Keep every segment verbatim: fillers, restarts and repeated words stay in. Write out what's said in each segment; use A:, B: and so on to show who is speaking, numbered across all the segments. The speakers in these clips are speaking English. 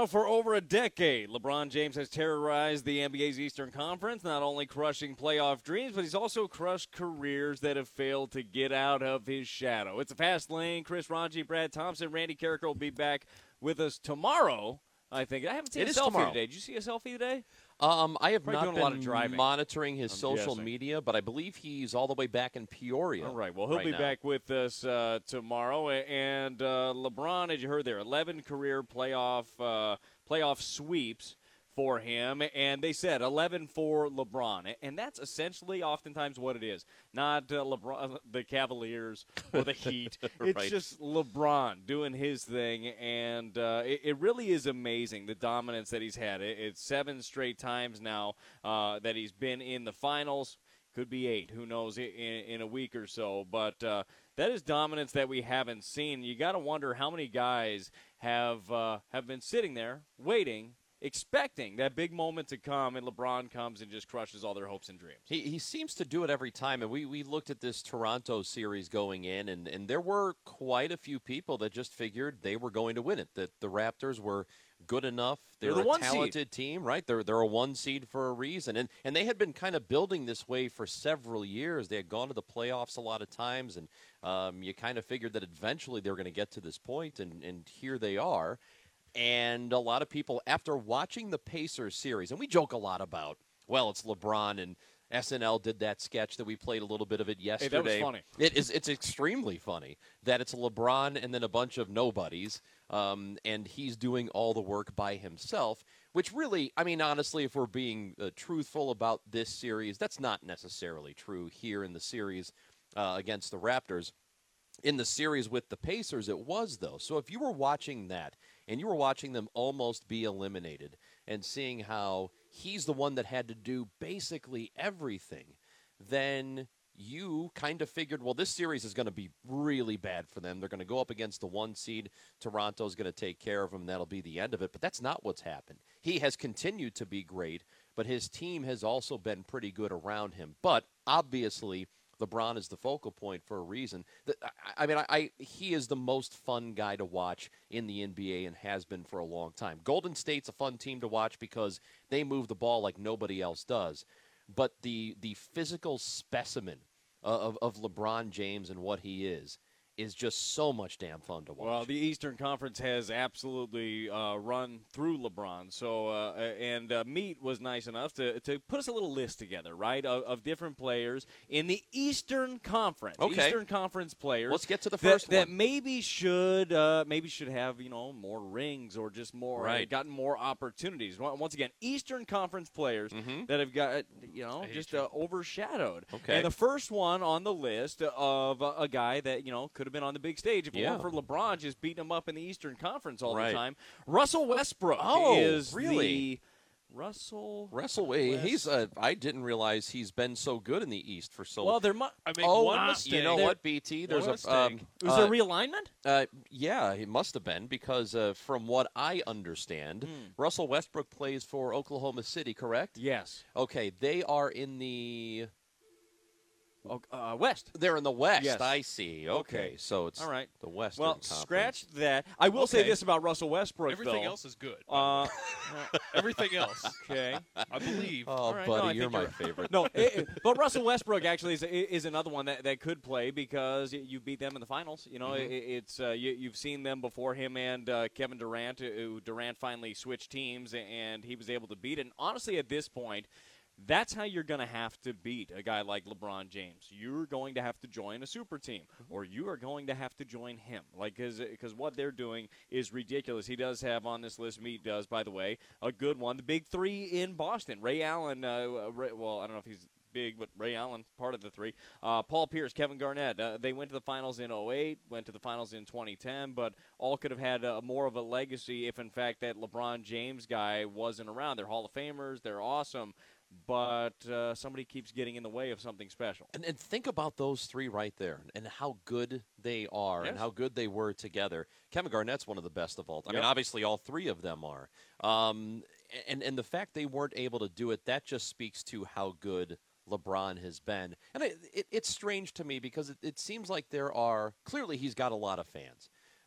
A: Now, for over a decade, LeBron James has terrorized the N B A's Eastern Conference, not only crushing playoff dreams, but he's also crushed careers that have failed to get out of his shadow. It's a fast lane. Chris Ranji, Brad Thompson, Randy Carricker will be back with us tomorrow, I think. I haven't seen
B: It
A: a
B: is
A: selfie
B: tomorrow.
A: today. Did you see a selfie today?
B: Um, I have
A: Probably
B: not
A: doing a lot of
B: been
A: driving,
B: monitoring his
A: I'm
B: social
A: guessing.
B: media, but I believe he's all the way back in Peoria.
A: All right. Well, he'll
B: right
A: be
B: now.
A: back with us uh, tomorrow. And uh, LeBron, as you heard there, eleven career playoff uh, playoff sweeps for him. And they said eleven for LeBron. And that's essentially oftentimes what it is. Not uh, LeBron, the Cavaliers or the Heat. It's
B: Right.
A: just LeBron doing his thing. And uh, it, it really is amazing, the dominance that he's had. It, it's seven straight times now uh, that he's been in the finals. Could be eight. Who knows in, in a week or so. But uh, that is dominance that we haven't seen. You got to wonder how many guys have uh, have been sitting there waiting, expecting that big moment to come, and LeBron comes and just crushes all their hopes and dreams.
B: He he seems to do it every time, and we, we looked at this Toronto series going in, and, and there were quite a few people that just figured they were going to win it, that the Raptors were good enough. They're,
A: They're the
B: a
A: one seed.
B: talented team, right? They're they're a one seed for a reason, and and they had been kind of building this way for several years. They had gone to the playoffs a lot of times, and um, you kind of figured that eventually they were going to get to this point, and and here they are. And a lot of people, after watching the Pacers series, and we joke a lot about, well, it's LeBron, and S N L did that sketch that we played a little bit of it yesterday.
A: Hey, that was funny.
B: It is, it's extremely funny that it's LeBron and then a bunch of nobodies, um, and he's doing all the work by himself, which really, I mean, honestly, if we're being uh, truthful about this series, that's not necessarily true here in the series uh, against the Raptors. In the series with the Pacers, it was, though. So if you were watching that and you were watching them almost be eliminated and seeing how he's the one that had to do basically everything, then you kind of figured, well, this series is going to be really bad for them. They're going to go up against the one seed. Toronto's going to take care of them, and that'll be the end of it. But that's not what's happened. He has continued to be great, but his team has also been pretty good around him. But obviously, LeBron is the focal point for a reason. I mean, I, I he is the most fun guy to watch in the N B A and has been for a long time. Golden State's a fun team to watch because they move the ball like nobody else does. But the the physical specimen of, of LeBron James and what he is is just so much damn fun to watch.
A: Well, the Eastern Conference has absolutely uh, run through LeBron. So, uh, and uh, Meat was nice enough to, to put us a little list together, right, of, of different players in the Eastern Conference.
B: Okay.
A: Eastern Conference players.
B: Let's get to the
A: that,
B: first
A: that
B: one.
A: maybe should uh, maybe should have you know more rings or just more
B: Right.
A: gotten more opportunities. Once again, Eastern Conference players
B: Mhm.
A: that have got you know just uh, overshadowed.
B: Okay.
A: And the first one on the list of uh, a guy that you know could have been on the big stage if it
B: Yeah.
A: weren't for LeBron just beating him up in the Eastern Conference all
B: Right.
A: the time. Russell Westbrook
B: Oh,
A: is
B: really?
A: the Russell.
B: Russell,
A: West-
B: he's uh, I didn't realize he's been so good in the East for so long.
A: Well, there mu-
C: I make
B: oh,
C: one
B: uh,
C: mistake.
B: you know
A: There-
B: what, B T? There's
C: One
B: a
C: mistake.
B: um,
A: was
B: uh,
A: there realignment?
B: Uh, yeah, it must have been because uh, from what I understand, Russell Westbrook plays for Oklahoma City, correct?
A: Yes.
B: Okay, they are in the
A: Oh, uh, West.
B: they're in the West.
A: Yes.
B: I see. Okay,
A: Okay.
B: so it's
A: All right.
B: the Western
A: Well,
B: Conference.
A: scratch that. I will say
C: Okay.
A: this about Russell Westbrook,
C: Everything
A: though.
C: else is good. by
A: Uh,
C: the way. Everything else,
A: okay.
C: I believe.
B: Oh,
A: All right, no, I
B: buddy, you're
A: think
B: my
A: you're-
B: favorite.
A: No, it, it- but Russell Westbrook actually is, is another one that, that could play because you beat them in the finals. You know,
B: Mhm.
A: it, it's uh, you, you've seen them before him and uh, Kevin Durant. Who Durant finally switched teams and he was able to beat it. And honestly, at this point, that's how you're going to have to beat a guy like LeBron James. You're going to have to join a super team, or you are going to have to join him. Like, because what they're doing is ridiculous. He does have on this list, Meat does, by the way, a good one. The big three in Boston. Ray Allen, uh, Ray, well, I don't know if he's big, but Ray Allen, part of the three. Uh, Paul Pierce, Kevin Garnett, uh, they went to the finals in oh eight, went to the finals in twenty ten, but all could have had uh, more of a legacy if, in fact, that LeBron James guy wasn't around. They're Hall of Famers. They're awesome. But uh, somebody keeps getting in the way of something special.
B: And, and think about those three right there and how good they are and
A: Yes.
B: how good they were together. Kevin Garnett's one of the best of all time. I
A: Yep.
B: mean, obviously, all three of them are. Um, and, and the fact they weren't able to do it, that just speaks to how good LeBron has been. And it, it, it's strange to me because it, it seems like there are – clearly he's got a lot of fans.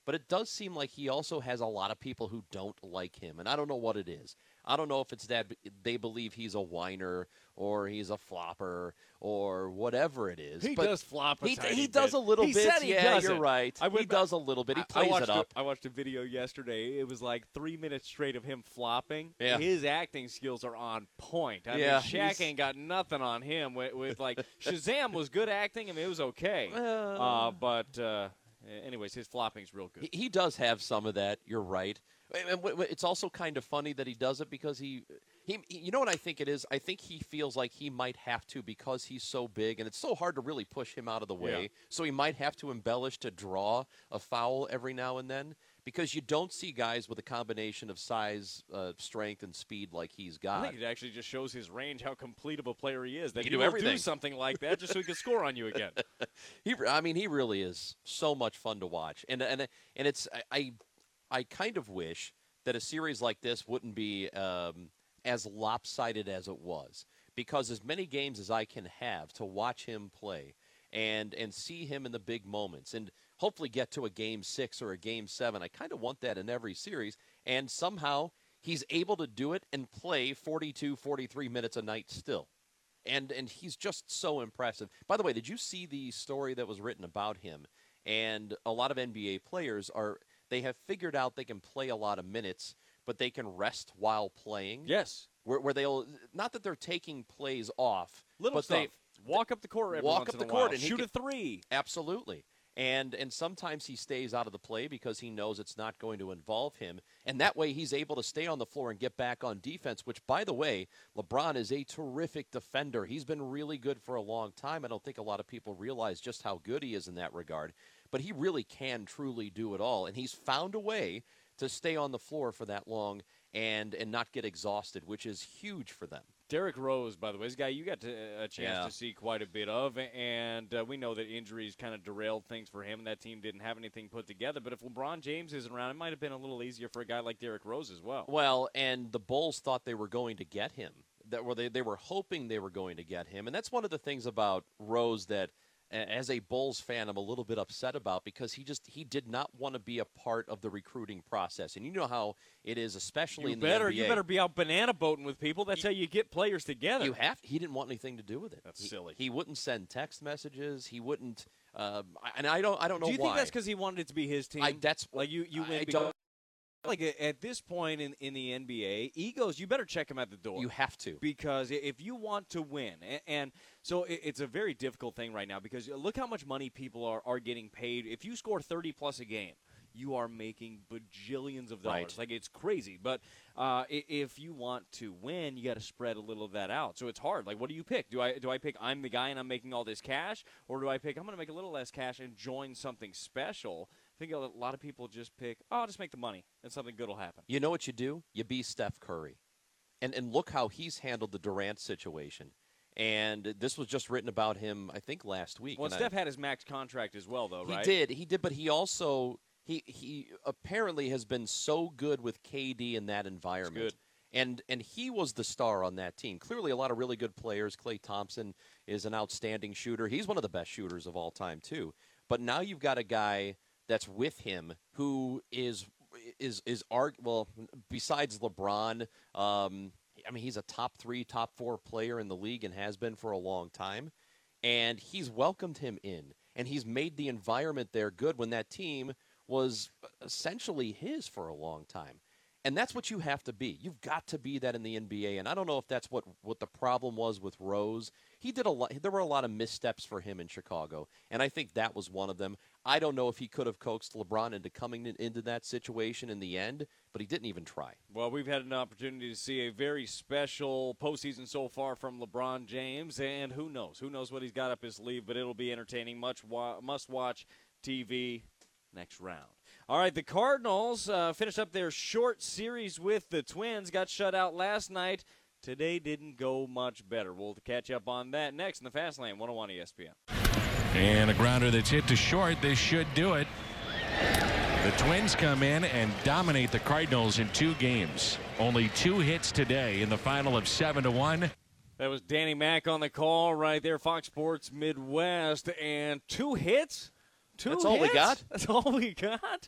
B: but it does seem like he also has a lot of people who don't like him, and I don't know what it is. I don't know if it's that they believe he's a whiner or he's a flopper or whatever it is.
A: He
B: but
A: does flop a
B: he,
A: tiny
B: he does
A: bit.
B: a little
A: he
B: bit.
A: Said he
B: yeah,
A: doesn't.
B: you're right.
A: I went
B: he
A: back-
B: does a little bit. He
A: I-
B: plays
A: I watched
B: it up.
A: A, I watched a video yesterday. It was like three minutes straight of him flopping.
B: Yeah.
A: His acting skills are on point. I
B: Yeah,
A: mean, Shaq
B: he's-
A: ain't got nothing on him. With, with like Shazam was good acting. I mean, it was okay.
B: Well-
A: Uh, but uh, anyways, his flopping's real good.
B: He, he does have some of that. You're right. And w- w- it's also kind of funny that he does it because he, he, he- you know what I think it is? I think he feels like he might have to because he's so big, and it's so hard to really push him out of the way.
A: Yeah.
B: So he might have to embellish to draw a foul every now and then because you don't see guys with a combination of size, uh, strength, and speed like he's
A: I
B: got.
A: think it actually just shows his range, how complete of a player he is. That
B: He
A: he
B: can do
A: will
B: everything.
A: do something like that just so he can score on you again.
B: He, I mean, he really is so much fun to watch, and and and it's I, I, I kind of wish that a series like this wouldn't be um, as lopsided as it was, because as many games as I can have to watch him play and and see him in the big moments, and hopefully get to a game six or a game seven. I kind of want that in every series, and somehow he's able to do it and play forty-two, forty-three minutes a night still. And and he's just so impressive. By the way, did you see the story that was written about him? And a lot of N B A players are they have figured out they can play a lot of minutes, but they can rest while playing.
A: Yes.
B: Where, where they'll not that they're taking plays off,
A: Little
B: but
A: stuff.
B: they
A: Walk up the court every
B: walk
A: once
B: up
A: in
B: the
A: a
B: court
A: while.
B: and he
A: Shoot
B: can-
A: a three.
B: absolutely. And and sometimes he stays out of the play because he knows it's not going to involve him. And that way he's able to stay on the floor and get back on defense, which, by the way, LeBron is a terrific defender. He's been really good for a long time. I don't think a lot of people realize just how good he is in that regard. But he really can truly do it all. And he's found a way to stay on the floor for that long and, and not get exhausted, which is huge for them.
A: Derrick Rose, by the way, is a guy you got to, a chance
B: Yeah.
A: to see quite a bit of, and uh, we know that injuries kind of derailed things for him. That team didn't have anything put together, but if LeBron James isn't around, it might have been a little easier for a guy like Derrick Rose as well.
B: Well, and the Bulls thought they were going to get him. That were they, they were hoping they were going to get him. And that's one of the things about Rose that a- as a Bulls fan I'm a little bit upset about, because he just he did not want to be a part of the recruiting process. And you know how it is, especially
A: You
B: in
A: better,
B: the N B A.
A: you better be out banana boating with people. That's how you get players together.
B: You have he didn't want anything to do with it.
A: That's
B: He-
A: silly.
B: He wouldn't send text messages. He wouldn't um, and I don't I don't know
A: Do you
B: why.
A: think that's because he wanted it to be his team?
B: I, that's
A: like you, you
B: I
A: win
B: don't-
A: because like at this point in, in the N B A, egos, you better check him at the door.
B: you have to.
A: Because if you want to win, and, and so it, it's a very difficult thing right now, because look how much money people are, are getting paid. If you score thirty plus a game, you are making bajillions of dollars.
B: Right.
A: Like, it's crazy. But uh, i- if you want to win, you got to spread a little of that out. So it's hard. Like, what do you pick? Do I do I pick I'm the guy and I'm making all this cash, or do I pick I'm going to make a little less cash and join something special? I think a lot of people just pick, oh, I'll just make the money and something good will happen.
B: You know what you do? You be Steph Curry. And and look how he's handled the Durant situation. And this was just written about him, I think, last week.
A: Well,
B: and I-
A: Steph had his max contract as well, though,
B: he
A: right?
B: did, he did, but he also he he apparently has been so good with K D in that environment.
A: good.
B: And and he was the star on that team. Clearly, a lot of really good players. Klay Thompson is an outstanding shooter. He's one of the best shooters of all time, too. But now you've got a guy that's with him who is is is arg well besides LeBron. Um, I mean, he's a top three, top four player in the league and has been for a long time. And he's welcomed him in, and he's made the environment there good when that team was essentially his for a long time. And that's what you have to be. You've got to be that in the N B A. And I don't know if that's what, what the problem was with Rose. He did a lot. There were a lot of missteps for him in Chicago, and I think that was one of them. I don't know if he could have coaxed LeBron into coming in, into that situation in the end, but he didn't even try.
A: Well, we've had an opportunity to see a very special postseason so far from LeBron James, and who knows? Who knows what he's got up his sleeve, but it'll be entertaining, much wa- must-watch T V next round. All right, the Cardinals uh, finished up their short series with the Twins, got shut out last night. Today didn't go much better. We'll catch up on that next in the Fast Lane, one oh one E S P N.
D: And a grounder that's hit to short. This should do it. The Twins come in and dominate the Cardinals in two games. Only two hits today in the final of seven to one.
A: That was Danny Mac on the call right there, Fox Sports Midwest, and two hits. Two
B: That's all we
A: hits?
B: got?
A: That's all we got.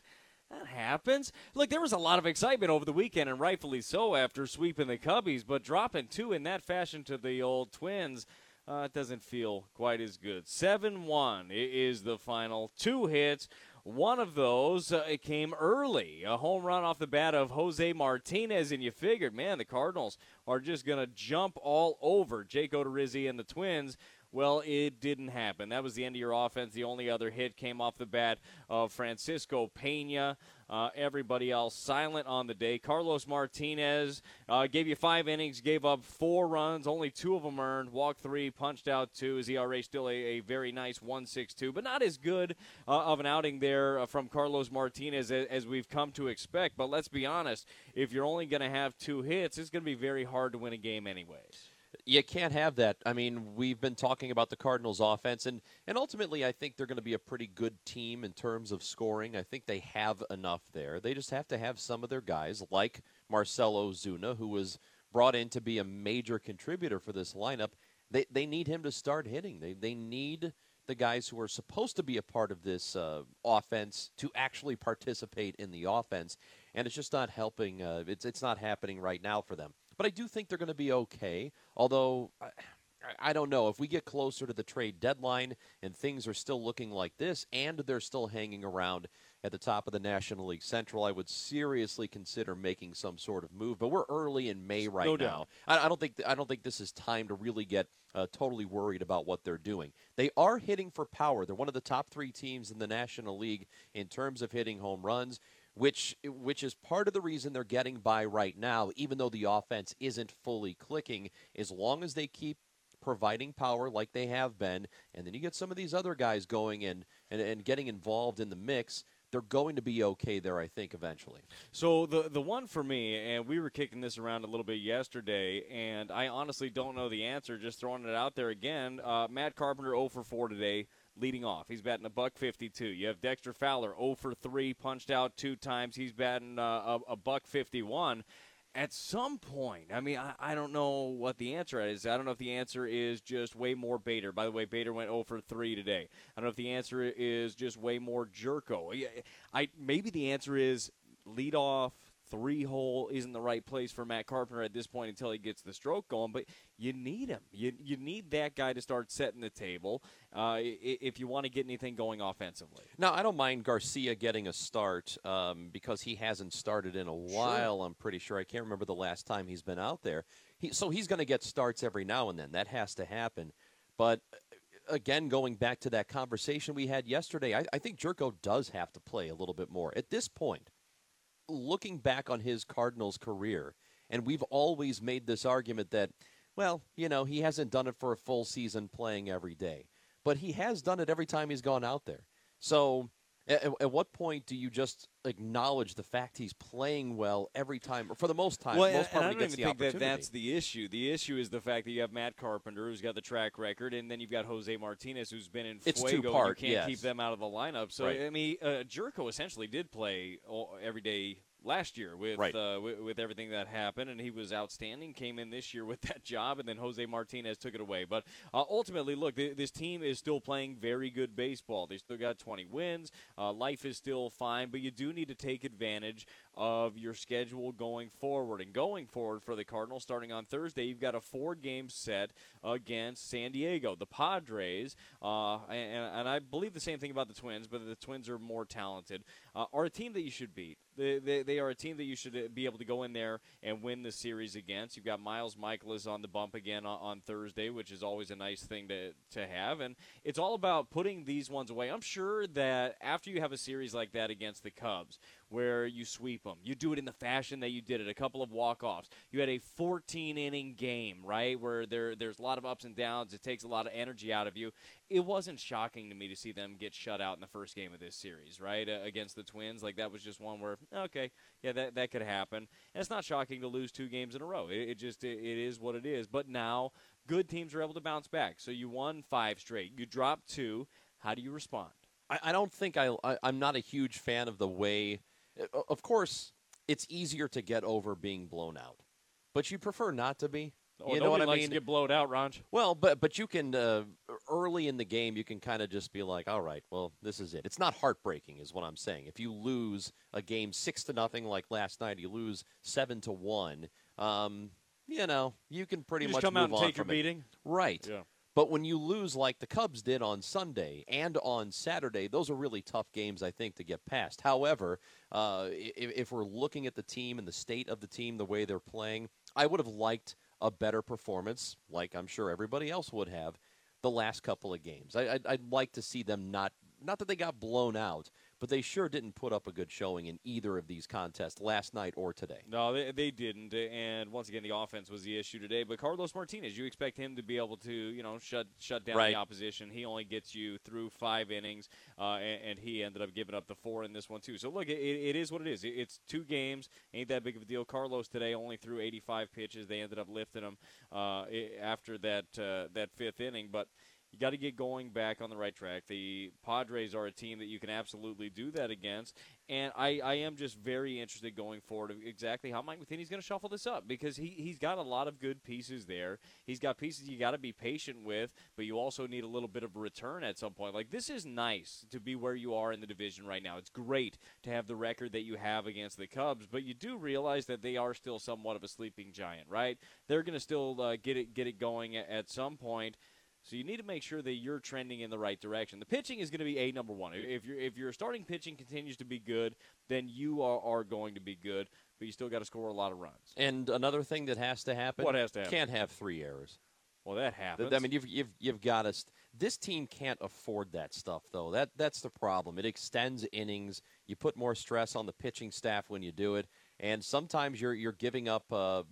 A: That happens. Look, there was a lot of excitement over the weekend, and rightfully so after sweeping the Cubbies, but dropping two in that fashion to the old Twins, uh, it doesn't feel quite as good. seven one is the final. Two hits. One of those uh, it came early, a home run off the bat of Jose Martinez, and you figured, man, the Cardinals are just going to jump all over Jake Odorizzi and the Twins. Well, it didn't happen. That was the end of your offense. The only other hit came off the bat of Francisco Pena. Uh, everybody else silent on the day. Carlos Martinez uh, gave you five innings, gave up four runs, only two of them earned, walked three, punched out two. His E R A still a, a very nice one point six two, but not as good uh, of an outing there uh, from Carlos Martinez as, as we've come to expect. But let's be honest, if you're only going to have two hits, it's going to be very hard to win a game anyways.
B: You can't have that. I mean, we've been talking about the Cardinals' offense, and, and ultimately I think they're going to be a pretty good team in terms of scoring. I think they have enough there. They just have to have some of their guys, like Marcell Ozuna, who was brought in to be a major contributor for this lineup. They they need him to start hitting. They they need the guys who are supposed to be a part of this uh, offense to actually participate in the offense, and it's just not helping. Uh, it's it's not happening right now for them. But I do think they're going to be okay, although I, I don't know. If we get closer to the trade deadline and things are still looking like this and they're still hanging around at the top of the National League Central, I would seriously consider making some sort of move. But we're early in May right
A: no
B: now.
A: doubt.
B: I, I don't think I don't think this is time to really get uh, totally worried about what they're doing. They are hitting for power. They're one of the top three teams in the National League in terms of hitting home runs, which which is part of the reason they're getting by right now, even though the offense isn't fully clicking. As long as they keep providing power like they have been, and then you get some of these other guys going in and, and getting involved in the mix, they're going to be okay there, I think, eventually.
A: So the the one for me, and we were kicking this around a little bit yesterday, and I honestly don't know the answer, just throwing it out there again. Uh, Matt Carpenter oh for four today, leading off. He's batting a buck fifty-two. You have Dexter Fowler oh for three, punched out two times. He's batting uh, a, a buck fifty-one. At some point, I mean, I, I don't know what the answer is. I don't know if the answer is just way more Bader. By the way, Bader went oh for three today. I don't know if the answer is just way more Jerko. I, maybe the answer is leadoff, three-hole isn't the right place for Matt Carpenter at this point until he gets the stroke going, but you need him. You you need that guy to start setting the table uh, if you want to get anything going offensively.
B: Now, I don't mind Garcia getting a start um, because he hasn't started in a while, sure. I'm pretty sure. I can't remember the last time he's been out there. He, so he's going to get starts every now and then. That has to happen. But, again, going back to that conversation we had yesterday, I, I think Jerko does have to play a little bit more. At this point, looking back on his Cardinals career, and we've always made this argument that, well, you know, he hasn't done it for a full season playing every day. But he has done it every time he's gone out there. So at, at what point do you just acknowledge the fact he's playing well every time, or for the most time,
A: well,
B: most
A: and,
B: part
A: and
B: when
A: I
B: he
A: don't
B: gets
A: even
B: the
A: think that
B: opportunity?
A: that's the issue. The issue is the fact that you have Matt Carpenter, who's got the track record, and then you've got Jose Martinez, who's been in
B: It's
A: Fuego.
B: two-part,
A: You can't
B: yes.
A: keep them out of the lineup. So,
B: Right.
A: I mean, uh, Jerko essentially did play all, every day last year with,
B: Right.
A: uh, with with everything that happened, and he was outstanding, came in this year with that job, and then Jose Martinez took it away. But uh, ultimately, look, th- this team is still playing very good baseball. They still got twenty wins. Uh, life is still fine, but you do need to take advantage of your schedule going forward. And going forward for the Cardinals, starting on Thursday, you've got a four-game set against San Diego. The Padres, uh, and, and I believe the same thing about the Twins, but the Twins are more talented, uh, are a team that you should beat. They, they, they are a team that you should be able to go in there and win the series against. You've got Miles Michaelis on the bump again on, on Thursday, which is always a nice thing to, to have. And it's all about putting these ones away. I'm sure that after you have a series like that against the Cubs, where you sweep them, you do it in the fashion that you did it, a couple of walk-offs. You had a fourteen-inning game, right, where there there's a lot of ups and downs. It takes a lot of energy out of you. It wasn't shocking to me to see them get shut out in the first game of this series, right, uh, against the Twins. Like, that was just one where, okay, yeah, that that could happen. And it's not shocking to lose two games in a row. It, it just it, it is what it is. But now good teams are able to bounce back. So you won five straight. You dropped two. How do you respond?
B: I, I don't think I, I, I'm not a huge fan of the way – of course, it's easier to get over being blown out, but you prefer not to be.
A: Oh,
B: you know what I
A: likes
B: mean?
A: to get blown out, Ron.
B: Well, but but you can uh, early in the game, you can kind of just be like, all right, well, this is it. It's not heartbreaking, is what I'm saying. If you lose a game six to nothing like last night, you lose seven to one. Um, you know, you can pretty
A: You
B: much
A: just come
B: move
A: out and
B: on
A: take your
B: from it.
A: beating.
B: Right.
A: Yeah.
B: But when you lose like the Cubs did on Sunday and on Saturday, those are really tough games, I think, to get past. However, uh, if, if we're looking at the team and the state of the team, the way they're playing, I would have liked a better performance, like I'm sure everybody else would have, the last couple of games. I, I'd, I'd like to see them not, not that they got blown out, but they sure didn't put up a good showing in either of these contests last night or today.
A: No, they, they didn't. And once again, the offense was the issue today. But Carlos Martinez, you expect him to be able to, you know, shut shut down
B: Right.
A: the opposition. He only gets you through five innings, uh, and, and he ended up giving up the four in this one too. So look, it, it is what it is. It, it's two games, ain't that big of a deal. Carlos today only threw eighty-five pitches. They ended up lifting him uh, after that uh, that fifth inning, but. You got to get going back on the right track. The Padres are a team that you can absolutely do that against, and I, I am just very interested going forward of exactly how Mike Matheny's going to shuffle this up because he, he's got a lot of good pieces there. He's got pieces you got to be patient with, but you also need a little bit of a return at some point. Like, this is nice to be where you are in the division right now. It's great to have the record that you have against the Cubs, but you do realize that they are still somewhat of a sleeping giant, right? They're going to still uh, get it get it going at, at some point. So you need to make sure that you're trending in the right direction. The pitching is going to be a number one. If your if your starting pitching continues to be good, then you are, are going to be good. But you still got to score a lot of runs.
B: And another thing that has to happen.
A: What has to happen?
B: Can't have three errors.
A: Well, that happens.
B: I mean, you've you've you've got to. St- this team can't afford that stuff, though. That that's the problem. It extends innings. You put more stress on the pitching staff when you do it, and sometimes you're you're giving up. Uh,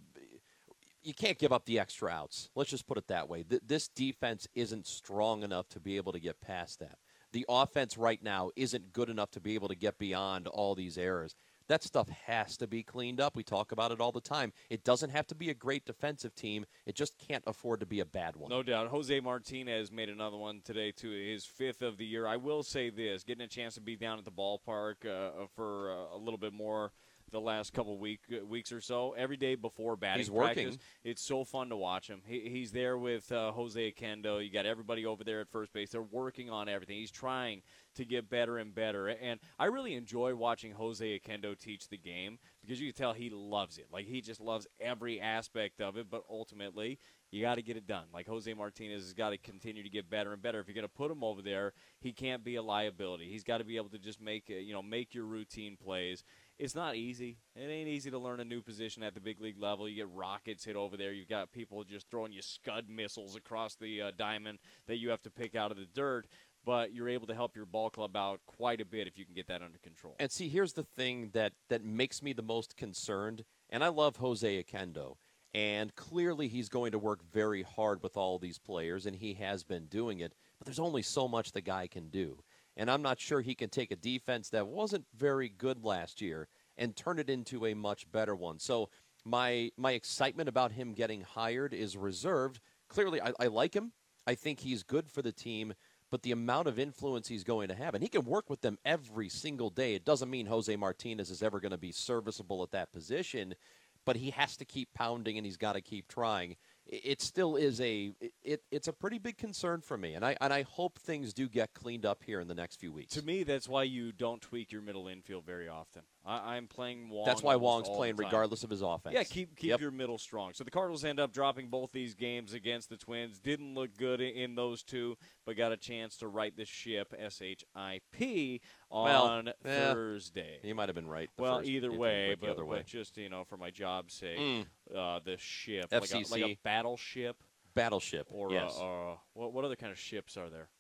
B: You can't give up the extra outs. Let's just put it that way. Th- this defense isn't strong enough to be able to get past that. The offense right now isn't good enough to be able to get beyond all these errors. That stuff has to be cleaned up. We talk about it all the time. It doesn't have to be a great defensive team. It just can't afford to be a bad one.
A: No doubt. Jose Martinez made another one today, too, his fifth of the year. I will say this, getting a chance to be down at the ballpark uh, for uh, a little bit more the last couple week weeks or so, every day before batting
B: He's working.
A: practice. It's so fun to watch him. He, he's there with uh, Jose Oquendo. You got everybody over there at first base. They're working on everything. He's trying to get better and better. And I really enjoy watching Jose Oquendo teach the game because you can tell he loves it. Like, he just loves every aspect of it, but ultimately you got to get it done. Like, Jose Martinez has got to continue to get better and better. If you're going to put him over there, he can't be a liability. He's got to be able to just make, you know, make your routine plays. It's not easy. It ain't easy to learn a new position at the big league level. You get rockets hit over there. You've got people just throwing you Scud missiles across the uh, diamond that you have to pick out of the dirt. But you're able to help your ball club out quite a bit if you can get that under control.
B: And see, here's the thing that, that makes me the most concerned, and I love Jose Oquendo, and clearly he's going to work very hard with all these players, and he has been doing it, but there's only so much the guy can do. And I'm not sure he can take a defense that wasn't very good last year and turn it into a much better one. So my my excitement about him getting hired is reserved. Clearly, I, I like him. I think he's good for the team, but the amount of influence he's going to have, and he can work with them every single day. It doesn't mean Jose Martinez is ever going to be serviceable at that position, but he has to keep pounding and he's got to keep trying. It still is a it, it's a pretty big concern for me, and I and I hope things do get cleaned up here in the next few weeks.
A: To me, that's why you don't tweak your middle infield very often. I, I'm playing Wong.
B: That's why
A: almost
B: Wong's
A: all
B: playing
A: the time.
B: regardless of his offense.
A: Yeah, keep keep
B: Yep.
A: your middle strong. So the Cardinals end up dropping both these games against the Twins. Didn't look good in, in those two, but got a chance to right the ship, S H I P, on
B: Well, yeah.
A: Thursday.
B: You might have been right. the
A: Well,
B: first-
A: either
B: if you
A: way,
B: went the
A: but,
B: other way.
A: but just, you know, for my job's sake,
B: Mm.
A: uh, the ship,
B: F C C.
A: like a, like a battleship,
B: Battleship.
A: or
B: yes.
A: uh, uh, what, what other kind of ships are there?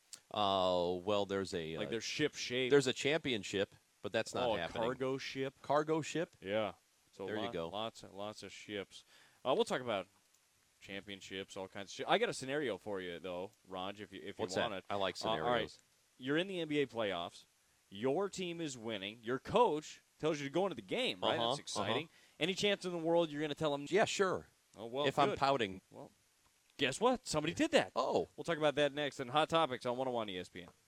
B: Oh well, there's a
A: Like
B: uh,
A: they're ship shaped.
B: there's a championship, but that's not
A: oh, a
B: happening.
A: cargo ship.
B: Cargo ship.
A: Yeah. So
B: There you
A: lot-
B: go.
A: Lots of lots of ships. Uh, we'll talk about championships, all kinds of shit. I got a scenario for you though, Raj, if you if
B: What's
A: you want
B: that?
A: it.
B: I like
A: Uh, all
B: scenarios.
A: right. You're in the N B A playoffs. Your team is winning. Your coach tells you to go into the game, right?
B: Uh-huh,
A: That's exciting. Any chance in the world you're going to tell him?
B: Yeah, sure.
A: Oh well.
B: if
A: good.
B: I'm pouting.
A: Well, guess what? Somebody did that.
B: Oh.
A: We'll talk about that next on Hot Topics on one oh one E S P N.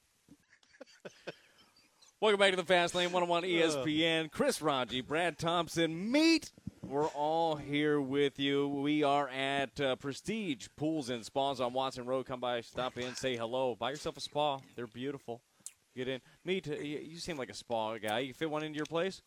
A: Welcome back to the Fast Lane, one oh one E S P N. Chris Ranji, Brad Thompson. Meet We're all here with you. We are at uh, Prestige Pools and Spas on Watson Road. Come by, stop in, say hello. Buy yourself a spa. They're beautiful. Get in. Meet. Uh, you you seem like a spa guy. You fit one into your place?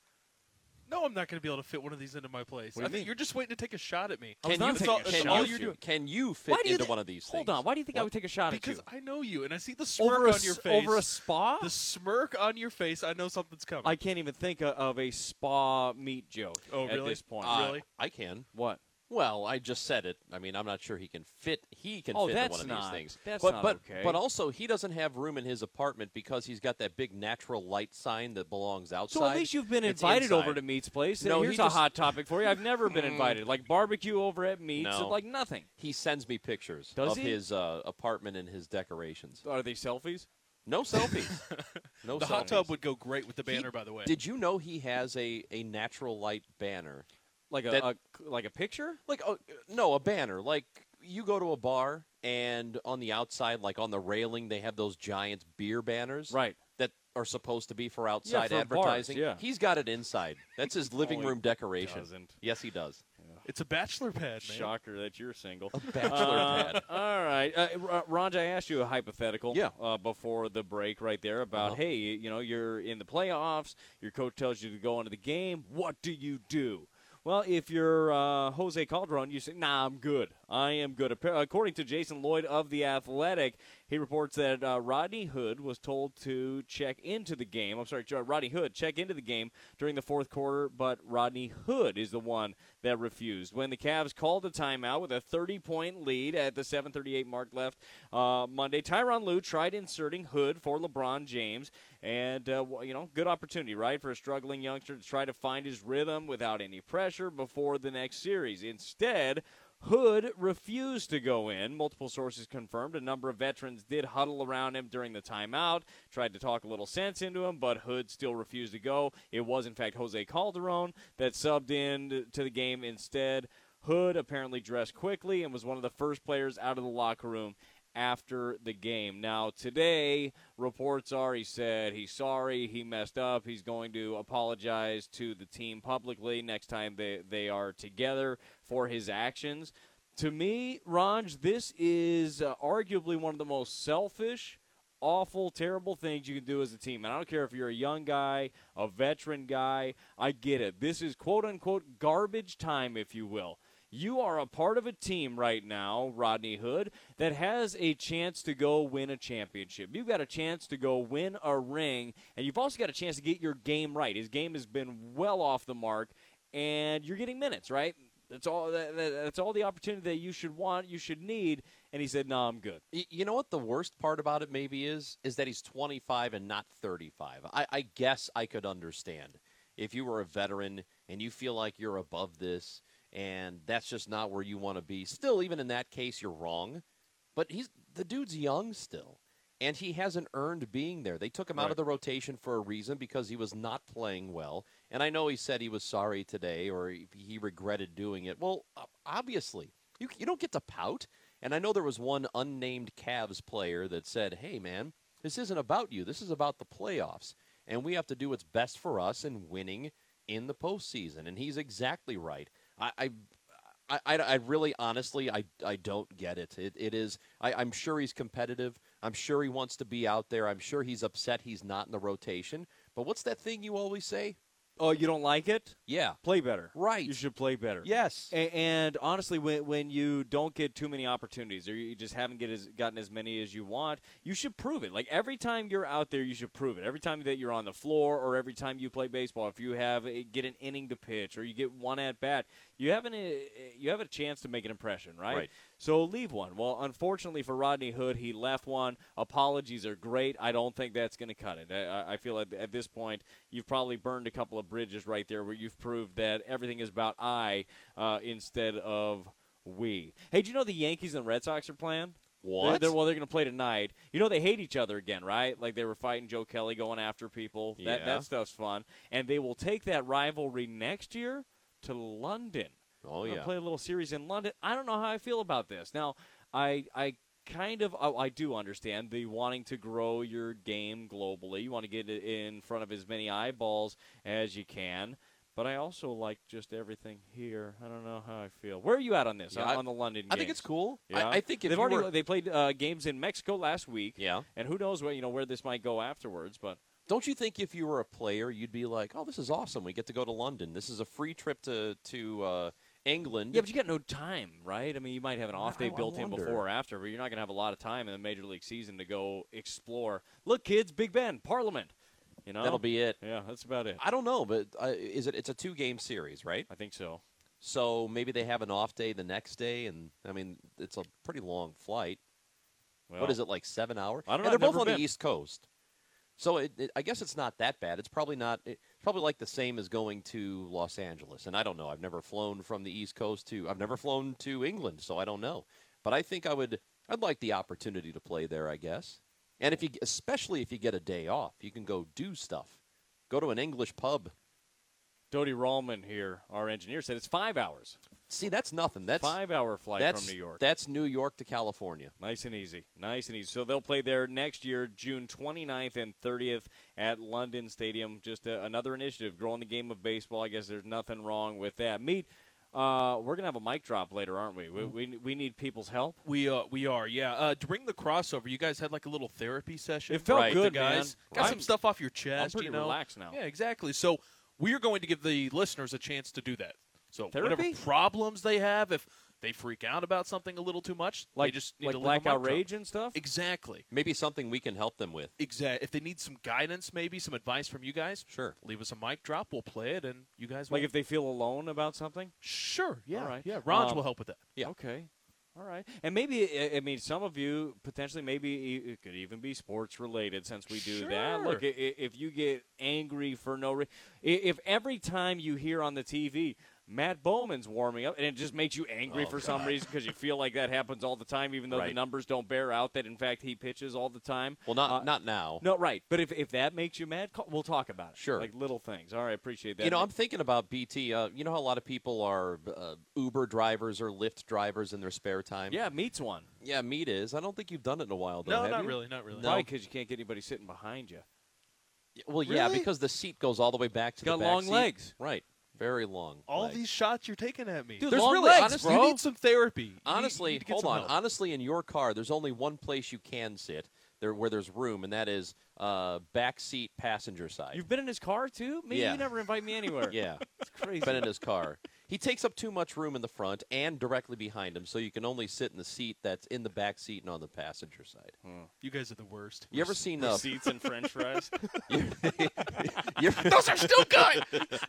C: No, I'm not going to be able to fit one of these into my place.
A: What do you
C: I think
A: mean?
C: you're just waiting to take a shot at me.
A: I was
B: Can
A: not
B: you,
A: taking
C: all-
A: a
C: that's
B: can,
A: shot
C: all
A: at
B: you,
C: you're doing.
B: can you fit
A: Why do you
B: into
A: thi-
B: one of these
A: Hold
B: things?
A: on. Why do you think I would take a shot
C: Because
A: at you?
C: I know you, and I see the smirk
A: Over a,
C: on your
A: s-
C: face.
A: over a spa?
C: The smirk on your face, I know something's coming.
A: I can't even think of, of a spa meat joke
C: Oh,
A: at
C: really?
A: this point.
B: Uh,
C: Really?
B: I can.
A: What?
B: Well, I just said it. I mean, I'm not sure he can fit. He can
A: Oh,
B: fit into
A: that's
B: one of
A: not-
B: these things.
A: that's
B: but,
A: not
B: but,
A: okay.
B: But also, he doesn't have room in his apartment because he's got that big natural light sign that belongs outside.
A: So at least you've been
B: It's
A: invited over
B: inside.
A: to Meat's place.
B: No,
A: Here's
B: he
A: a
B: just-
A: hot topic for you. I've never been invited. Like barbecue over at Meat's,
B: No.
A: like nothing.
B: He sends me pictures
A: Does
B: of
A: he?
B: his uh, apartment and his decorations.
A: Are they selfies?
B: No selfies. No
C: the
B: selfies.
C: hot tub would go great with the
B: He-
C: banner, by the way.
B: Did you know he has a, a natural light banner?
A: Like a,
B: That-
A: a like a picture?
B: Like, uh, no, a banner. Like, you go to a bar, and on the outside, like on the railing, they have those giant beer banners.
A: Right.
B: That are supposed to be for outside
A: for bars,
B: advertising.
A: yeah.
B: He's got it inside. That's his living
A: No, he
B: room decoration.
A: doesn't.
B: Yes, he does.
C: It's a bachelor pad, man.
A: Shocker that you're single.
B: A bachelor
A: Uh,
B: pad.
A: all right, uh, R- Ron, I asked you a hypothetical.
B: Yeah.
A: Uh, before the break, right there, about
B: Uh-huh.
A: hey, you know, you're in the playoffs. Your coach tells you to go into the game. What do you do? Well, if you're uh, Jose Calderon, you say, "Nah, I'm good. I am good." Appa- According to Jason Lloyd of The Athletic, he reports that uh, Rodney Hood was told to check into the game. I'm sorry, Rodney Hood check into the game during the fourth quarter, but Rodney Hood is the one that refused. When the Cavs called a timeout with a thirty-point lead at the seven thirty-eight mark left uh, Monday, Tyronn Lue tried inserting Hood for LeBron James. And, uh, well, you know, good opportunity, right, for a struggling youngster to try to find his rhythm without any pressure before the next series. Instead, Hood refused to go in. Multiple sources confirmed a number of veterans did huddle around him during the timeout, tried to talk a little sense into him, but Hood still refused to go. It was, in fact, Jose Calderon that subbed in to the game instead. Hood apparently dressed quickly and was one of the first players out of the locker room after the game. Now, today, reports are he said he's sorry, he messed up, he's going to apologize to the team publicly next time they, they are together for his actions. To me, Ranj, this is uh, arguably one of the most selfish, awful, terrible things you can do as a team. And I don't care if you're a young guy, a veteran guy, I get it. This is quote-unquote garbage time, if you will. You are a part of a team right now, Rodney Hood, that has a chance to go win a championship. You've got a chance to go win a ring, and you've also got a chance to get your game right. His game has been well off the mark, and you're getting minutes, right? That's all. That, that, that's all the opportunity that you should want, you should need. And he said, "No, I'm good."
B: Y- You know what the worst part about it maybe is? Is that he's twenty-five and not thirty-five. I, I guess I could understand if you were a veteran and you feel like you're above this and that's just not where you want to be. Still, even in that case, you're wrong. But he's the dude's young still, and he hasn't earned being there. They took him out
A: Right.
B: of the rotation for a reason because he was not playing well. And I know he said he was sorry today or he, he regretted doing it. Well, uh, obviously, you you don't get to pout. And I know there was one unnamed Cavs player that said, "Hey, man, this isn't about you. This is about the playoffs, and we have to do what's best for us in winning in the postseason." And he's exactly right. I, I, I, I, I really, honestly, I, I don't get it. It, it is. I, I'm sure he's competitive. I'm sure he wants to be out there. I'm sure he's upset he's not in the rotation. But what's that thing you always say?
A: Oh, you don't like it?
B: Yeah.
A: Play better.
B: Right.
A: You should play better.
B: Yes.
A: A- And honestly, when when you don't get too many opportunities, or you just haven't get as, gotten as many as you want, you should prove it. Like every time you're out there, you should prove it. Every time that you're on the floor, or every time you play baseball, if you have a, get an inning to pitch, or you get one at bat, you have an a, you have a chance to make an impression, right?
B: Right.
A: So leave one. Well, unfortunately for Rodney Hood, he left one. Apologies are great. I don't think that's going to cut it. I, I feel at, at this point you've probably burned a couple of bridges right there where you've proved that everything is about I uh, instead of we. Hey, do you know the Yankees and Red Sox are playing?
B: What?
A: They're, they're, well, they're going to play tonight. You know they hate each other again, right? Like they were fighting Joe Kelly, going after people. That
B: Yeah.
A: that stuff's fun. And they will take that rivalry next year to London.
B: Oh,
A: We're gonna
B: yeah.
A: play a little series in London. I don't know how I feel about this. Now, I I kind of oh, I do understand the wanting to grow your game globally. You want to get it in front of as many eyeballs as you can. but I also like just everything here. I don't know how I feel. Where are you at on this,
B: Yeah,
A: on,
B: I-
A: on the London
B: I
A: games?
B: think it's cool.
A: Yeah?
B: I, I think if
A: They've
B: you
A: already
B: were,
A: they played uh, games in Mexico last week.
B: yeah.
A: And who knows what you know where this might go afterwards, but
B: Don't you think if you were a player, you'd be like, "Oh, this is awesome. We get to go to London. This is a free trip to to uh, England."
A: yeah, but you got no time, right? I mean, you might have an off day
B: I- I
A: built in
B: wonder.
A: before or after, but you're not going to have a lot of time in the major league season to go explore. Look, kids, Big Ben, Parliament. You know,
B: That'll be it.
A: yeah, that's about it.
B: I don't know, but uh, is it? It's a two game series, right?
A: I think so.
B: So maybe they have an off day the next day, and I mean, it's a pretty long flight.
A: Well,
B: What is it, like seven hours?
A: I don't know.
B: And they're
A: I've
B: both
A: never
B: on
A: been.
B: the East Coast, so it, it, I guess it's not that bad. It's probably not. It's probably like the same as going to Los Angeles. And I don't know. I've never flown from the East Coast to. I've never flown to England, so I don't know. But I think I would. I'd like the opportunity to play there. I guess. And if you, especially if you get a day off, you can go do stuff. Go to an English pub.
A: Dodie Rallman here, our engineer, said it's five hours.
B: See, that's nothing. That's
A: Five-hour flight
B: that's
A: from New York.
B: That's New York to California.
A: Nice and easy. Nice and easy. So they'll play there next year, June twenty-ninth and thirtieth at London Stadium. Just a, another initiative, growing the game of baseball. I guess there's nothing wrong with that. Meet, uh, we're going to have a mic drop later, aren't we? We, we? we need people's help.
C: We uh, we are, yeah. Uh, during the crossover, you guys had like a little therapy session.
A: It felt
C: with
A: good,
C: the guys.
A: man.
C: Got
A: I'm-
C: some stuff off your
A: I'm
C: chest.
A: pretty
C: you know?
A: relaxed now.
C: Yeah, exactly. So we are going to give the listeners a chance to do that. So
A: Therapy?
C: whatever problems they have, if they freak out about something a little too much,
A: Like,
C: they just need
A: like
C: to leave a mic
A: blackout
C: drop.
A: rage and stuff?
C: Exactly.
B: Maybe something we can help them with.
C: Exactly. If they need some guidance, maybe some advice from you guys,
B: Sure.
C: leave us a mic drop. We'll play it, and you guys will.
A: Like if they feel alone about something?
C: sure, yeah,
A: All right.
C: yeah. Raj
A: Um,
C: will help with that.
B: Yeah.
A: Okay. All right. And maybe, I- I mean, some of you, potentially, maybe e- it could even be sports related since we do that.
C: Sure.
A: Look, i- i- if you get angry for no reason, if every time you hear on the T V, Matt Bowman's warming up, and it just makes you angry
B: Oh,
A: for some reason because you feel like that happens all the time, even though the
B: Right.
A: numbers don't bear out that, in fact, he pitches all the time.
B: Well, not
A: Uh,
B: not now.
A: No, right. But if, if that makes you mad, call, we'll talk about it.
B: Sure.
A: Like little things. All right, appreciate that.
B: You know, I'm thinking about B T. Uh, you know how a lot of people are uh, Uber drivers or Lyft drivers in their spare time?
A: yeah, Meat's one.
B: Yeah, Meat is. I don't think you've done it in a while, though.
C: No,
B: have
C: not
B: you?
C: really, not really.
B: No.
A: Probably because you can't get anybody sitting behind you.
B: Well, yeah,
C: Really?
B: because the seat goes all the way back to
A: It's got
B: the back
A: long
B: seat.
A: legs.
B: Right. Very long.
C: All
B: legs.
C: these shots you're taking at me.
A: Dude,
B: There's
A: long
B: really-
A: legs,
B: honestly-
A: bro.
C: You need some therapy. You need- you
B: Honestly,
C: need to get
B: hold
C: some
B: on.
C: help.
B: Honestly, in your car, there's only one place you can sit there where there's room, and that is uh, back seat passenger side.
A: You've been in his car, too? Me?
B: Yeah.
A: You never invite me anywhere.
B: yeah,
A: It's crazy.
B: been in his car. He takes up too much room in the front and directly behind him, so you can only sit in the seat that's in the back seat and on the passenger side.
C: You guys are the worst.
B: You ever seen uh,
A: Receipts and French fries?
B: you, you ever-
C: Those are still good.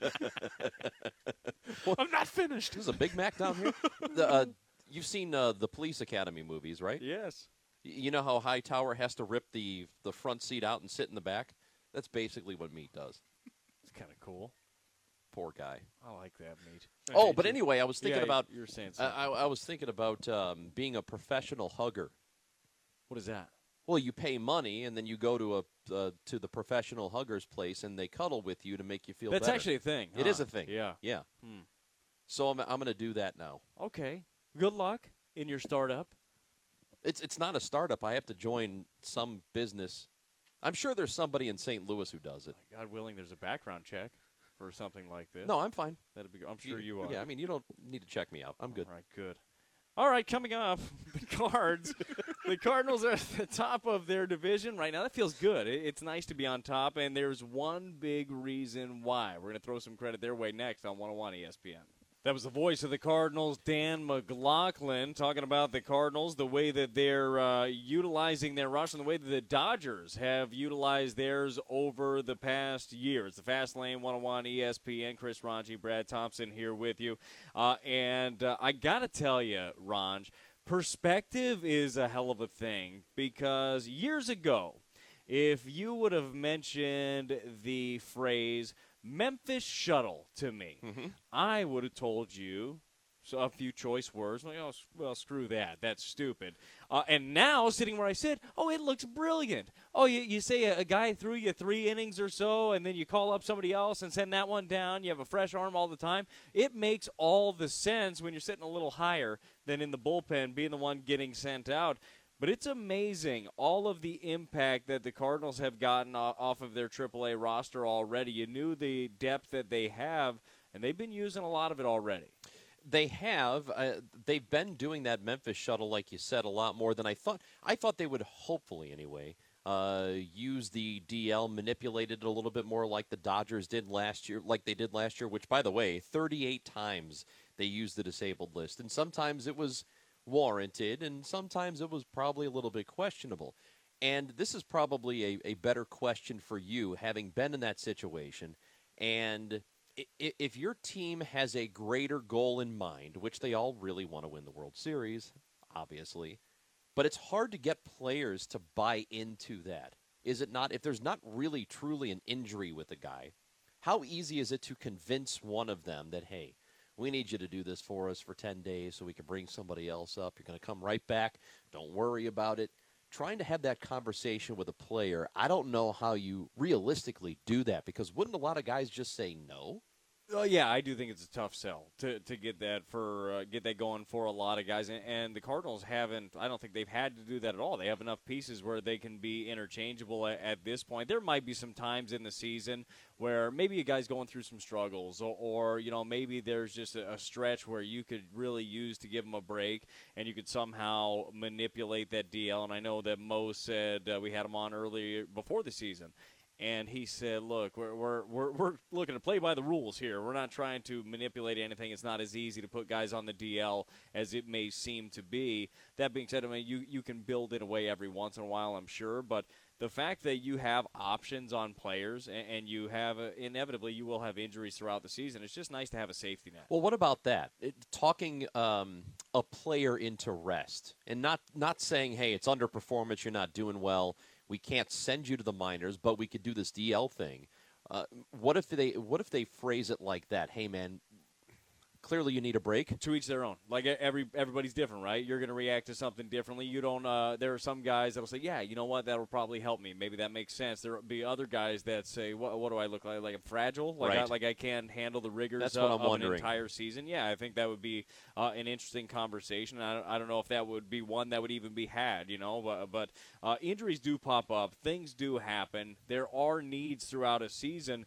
C: I'm not finished.
B: There's a Big Mac down here. The, uh, you've seen uh, the Police Academy movies, right?
A: yes.
B: Y- You know how Hightower has to rip the the front seat out and sit in the back? That's basically what Meat does.
A: It's kind of cool.
B: Poor guy.
A: I like that meat.
B: Oh, but anyway, I was thinking
A: Yeah,
B: about.
A: you were saying
B: I,
A: something.
B: I, I was thinking about um, being a professional hugger.
A: What is that?
B: Well, you pay money, and then you go to a uh, to the professional hugger's place, and they cuddle with you to make you feel
A: That's
B: better.
A: actually a thing.
B: It
A: huh?
B: is a thing.
A: Yeah.
B: Yeah.
A: Hmm.
B: So I'm I'm going to do that now.
A: Okay. Good luck in your startup.
B: It's it's not a startup. I have to join some business. I'm sure there's somebody in Saint Louis who does it.
A: God willing, there's a background check for something like this.
B: No, I'm fine.
A: That'd be. I'm sure you are.
B: Yeah, I mean, you don't need to check me out. I'm good.
A: All right, good. All right, coming up, the Cards. The Cardinals are at the top of their division right now. That feels good. It- It's nice to be on top, and there's one big reason why. We're going to throw some credit their way next on one oh one E S P N. That was the voice of the Cardinals, Dan McLaughlin, talking about the Cardinals, the way that they're uh, utilizing their rush, and the way that the Dodgers have utilized theirs over the past year. It's the Fast Lane one oh one E S P N. Chris Ranji, Brad Thompson here with you. Uh, and uh, I got to tell you, Ranj, perspective is a hell of a thing because years ago, if you would have mentioned the phrase Memphis Shuttle to me,
B: Mm-hmm.
A: I would have told you so a few choice words. Like, oh, s- well, screw that. That's stupid. Uh, and now, sitting where I sit, oh, it looks brilliant. Oh, you, you say a, a guy threw you three innings or so, and then you call up somebody else and send that one down. You have a fresh arm all the time. It makes all the sense when you're sitting a little higher than in the bullpen, being the one getting sent out. But it's amazing all of the impact that the Cardinals have gotten off of their triple A roster already. You knew the depth that they have, and they've been using a lot of it already.
B: They have. Uh, they've been doing that Memphis shuttle, like you said, a lot more than I thought. I thought they would, hopefully anyway, uh, use the D L, manipulate it a little bit more like the Dodgers did last year, like they did last year, which, by the way, thirty-eight times they used the disabled list. And sometimes it was warranted, and sometimes it was probably a little bit questionable. And this is probably a, a better question for you, having been in that situation. And if your team has a greater goal in mind, which they all really want to win the World Series, obviously, but it's hard to get players to buy into that. Is it not? If there's not really truly an injury with a guy, how easy is it to convince one of them that, hey, we need you to do this for us for ten days so we can bring somebody else up. You're going to come right back. Don't worry about it. Trying to have that conversation with a player, I don't know how you realistically do that, because wouldn't a lot of guys just say no?
A: Oh yeah, I do think it's a tough sell to, to get that for uh, get that going for a lot of guys, and, and the Cardinals haven't. I don't think they've had to do that at all. They have enough pieces where they can be interchangeable at, at this point. There might be some times in the season where maybe a guy's going through some struggles, or, or you know maybe there's just a, a stretch where you could really use to give him a break, and you could somehow manipulate that D L. And I know that Mo said uh, we had him on earlier before the season. And he said, look, we're, we're we're we're looking to play by the rules here. We're not trying to manipulate anything. It's not as easy to put guys on the D L as it may seem to be. That being said, I mean, you, you can build it away every once in a while, I'm sure. But the fact that you have options on players, and, and you have, uh, inevitably, you will have injuries throughout the season, it's just nice to have a safety net.
B: Well, what about that? It, talking um, a player into rest, and not, not saying, hey, it's underperformance, you're not doing well, we can't send you to the minors, but we could do this D L thing. Uh, what if they what if they phrase it like that? Hey, man, clearly you need a break.
A: To each their own. Like every everybody's different, right? You're going to react to something differently. You don't. Uh, there are some guys that'll say, "Yeah, you know what? That'll probably help me. Maybe that makes sense." There'll be other guys that say, "What, what do I look like? Like I'm fragile? Like
B: right.
A: I, like I can't handle the rigors
B: That's
A: uh,
B: what I'm
A: of
B: wondering.
A: an entire season." Yeah, I think that would be uh, an interesting conversation. I don't, I don't know if that would be one that would even be had. You know, but, but uh, injuries do pop up. Things do happen. There are needs throughout a season.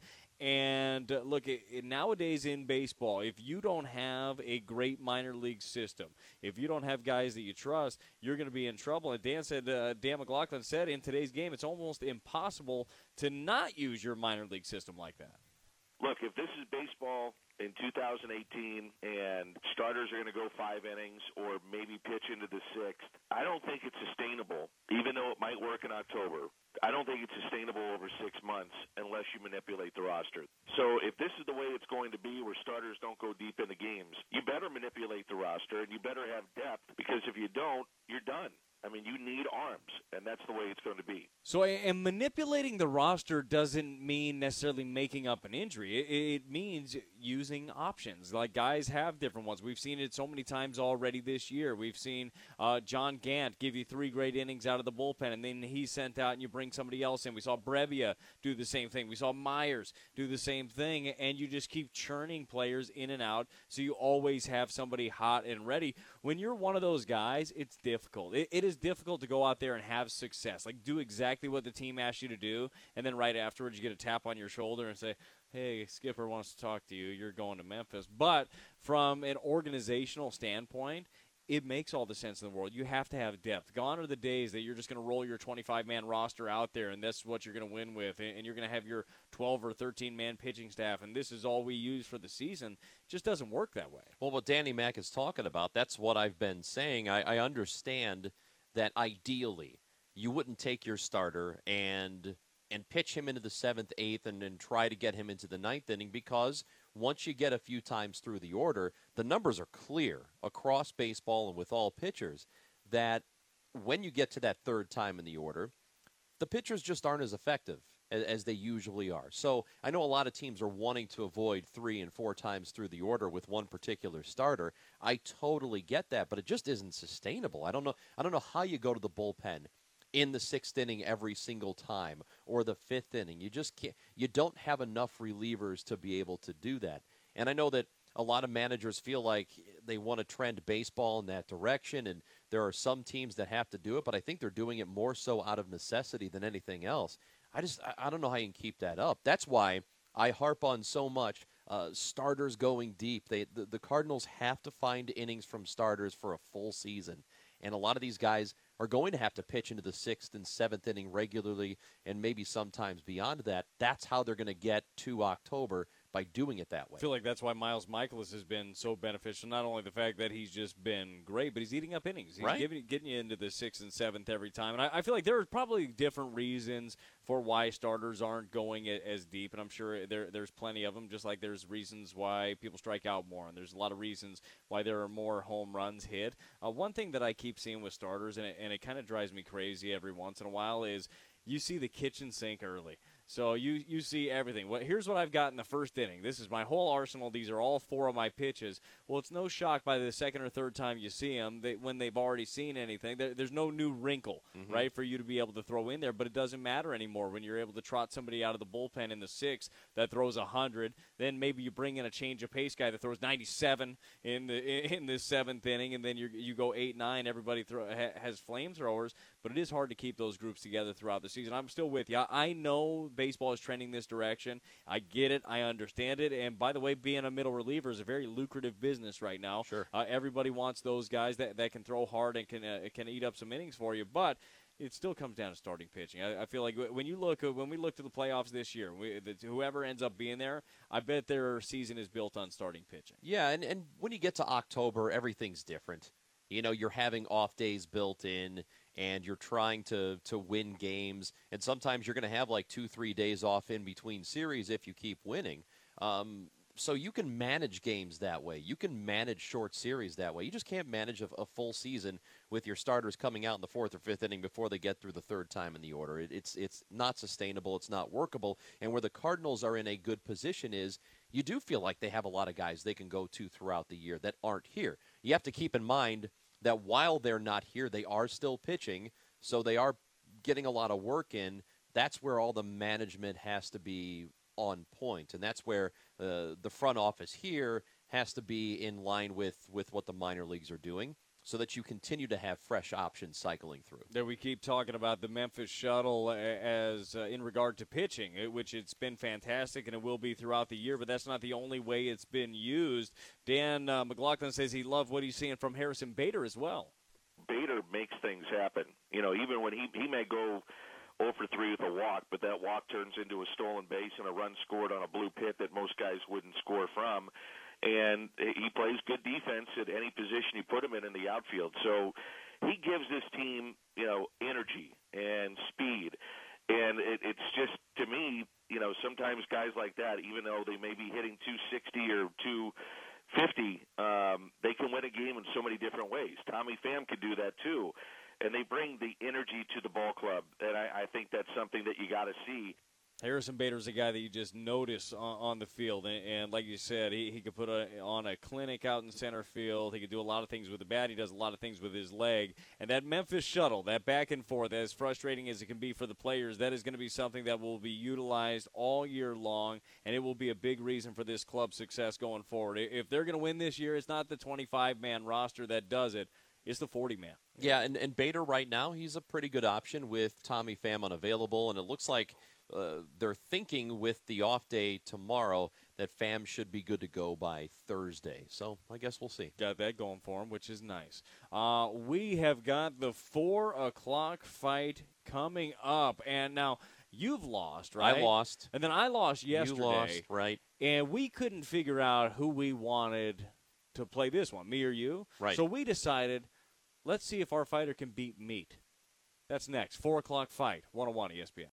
A: And uh, look, it, it, nowadays in baseball, if you don't have a great minor league system, if you don't have guys that you trust, you're going to be in trouble. And Dan said, uh, Dan McLaughlin said, in today's game, it's almost impossible to not use your minor league system like that.
E: Look, if this is baseball in two thousand eighteen and starters are going to go five innings or maybe pitch into the sixth, I don't think it's sustainable, even though it might work in October. I don't think it's sustainable over six months unless you manipulate the roster. So if this is the way it's going to be, where starters don't go deep into games, you better manipulate the roster, and you better have depth, because if you don't, you're done. I mean, you need arms, and that's the way it's going to be.
A: So, and manipulating the roster doesn't mean necessarily making up an injury. It, it means using options. Like, guys have different ones. We've seen it so many times already this year. We've seen uh, John Gant give you three great innings out of the bullpen, and then he's sent out and you bring somebody else in. We saw Brevia do the same thing. We saw Myers do the same thing, and you just keep churning players in and out, so you always have somebody hot and ready. When you're one of those guys, it's difficult. It, it is difficult to go out there and have success. Like, do exactly what the team asks you to do, and then right afterwards you get a tap on your shoulder and say, hey, Skipper wants to talk to you. You're going to Memphis. But from an organizational standpoint, it makes all the sense in the world. You have to have depth. Gone are the days that you're just going to roll your twenty-five man roster out there, and that's what you're going to win with, and you're going to have your twelve or thirteen man pitching staff, and this is all we use for the season. It just doesn't work that way.
B: Well, what Danny Mac is talking about, that's what I've been saying. I, I understand that ideally you wouldn't take your starter and and pitch him into the seventh, eighth, and then try to get him into the ninth inning, because once you get a few times through the order, the numbers are clear across baseball and with all pitchers that when you get to that third time in the order, the pitchers just aren't as effective as, as they usually are. So I know a lot of teams are wanting to avoid three and four times through the order with one particular starter. I totally get that, but it just isn't sustainable. I don't know. I don't know how you go to the bullpen in the sixth inning every single time, or the fifth inning. You just can't. You don't have enough relievers to be able to do that. And I know that a lot of managers feel like they want to trend baseball in that direction, and There are some teams that have to do it, but I think they're doing it more so out of necessity than anything else. I just I, I don't know how you can keep that up. That's why I harp on so much uh, starters going deep. They the, the Cardinals have to find innings from starters for a full season. And a lot of these guys are going to have to pitch into the sixth and seventh inning regularly and maybe sometimes beyond that. That's how they're going to get to October, by doing it that way.
A: I feel like that's why Miles Michaelis has been so beneficial. Not only the fact that he's just been great, but he's eating up innings. He's
B: right.
A: giving, getting you into the sixth and seventh every time. And I, I feel like there are probably different reasons for why starters aren't going as deep, and I'm sure there there's plenty of them, just like there's reasons why people strike out more, and there's a lot of reasons why there are more home runs hit. Uh, one thing that I keep seeing with starters, and it, and it kind of drives me crazy every once in a while, is you see the kitchen sink early. So you, you see everything. Well, here's what I've got in the first inning. This is my whole arsenal. These are all four of my pitches. Well, it's no shock by the second or third time you see them they, when they've already seen anything. There, there's no new wrinkle, mm-hmm. right, for you to be able to throw in there. But it doesn't matter anymore when you're able to trot somebody out of the bullpen in the sixth that throws one hundred. Then maybe you bring in a change of pace guy that throws ninety-seven in the in the seventh inning, and then you you go eight nine. Everybody throw, ha, has flamethrowers. But it is hard to keep those groups together throughout the season. I'm still with you. I know baseball is trending this direction. I get it. I understand it. And, by the way, being a middle reliever is a very lucrative business right now.
B: Sure.
A: Uh, everybody wants those guys that, that can throw hard and can uh, can eat up some innings for you. But it still comes down to starting pitching. I, I feel like when you look when we look to the playoffs this year, we, the, whoever ends up being there, I bet their season is built on starting pitching.
B: Yeah, and, and when you get to October, everything's different. You know, you're having off days built in, and you're trying to, to win games. And sometimes you're going to have like two, three days off in between series if you keep winning. Um, so you can manage games that way. You can manage short series that way. You just can't manage a, a full season with your starters coming out in the fourth or fifth inning before they get through the third time in the order. It, it's, it's not sustainable. It's not workable. And where the Cardinals are in a good position is you do feel like they have a lot of guys they can go to throughout the year that aren't here. You have to keep in mind that while they're not here, they are still pitching, so they are getting a lot of work in. That's where all the management has to be on point, and that's where uh, the front office here has to be in line with, with what the minor leagues are doing, so that you continue to have fresh options cycling through.
A: There we keep talking about the Memphis Shuttle as uh, in regard to pitching, which it's been fantastic and it will be throughout the year, but that's not the only way it's been used. Dan uh, McLaughlin says he loved what he's seeing from Harrison Bader as well.
E: Bader makes things happen. You know, even when he, he may go oh for three with a walk, but that walk turns into a stolen base and a run scored on a blue pit that most guys wouldn't score from. And he plays good defense at any position you put him in in the outfield. So he gives this team, you know, energy and speed. And it, it's just, to me, you know, sometimes guys like that, even though they may be hitting two sixty or two fifty, um, they can win a game in so many different ways. Tommy Pham could do that too. And they bring the energy to the ball club. And I, I think that's something that you got to see.
A: Harrison Bader's a guy that you just notice on, on the field, and, and like you said, he, he could put a, on a clinic out in center field. He could do a lot of things with the bat. He does a lot of things with his leg. And that Memphis Shuttle, that back and forth, as frustrating as it can be for the players, that is going to be something that will be utilized all year long, and it will be a big reason for this club's success going forward. If they're going to win this year, it's not the twenty-five man roster that does it. It's the forty man.
B: Yeah, and, and Bader right now, he's a pretty good option with Tommy Pham unavailable, and it looks like Uh, they're thinking with the off day tomorrow that Pham should be good to go by Thursday. So I guess we'll see.
A: Got that going for him, which is nice. Uh, we have got the four o'clock fight coming up. And now you've lost, right?
B: I lost.
A: And then I lost yesterday.
B: You lost, right.
A: And we couldn't figure out who we wanted to play this one, me or you.
B: Right.
A: So we decided, let's see if our fighter can beat meat. That's next. four o'clock fight, one oh one E S P N.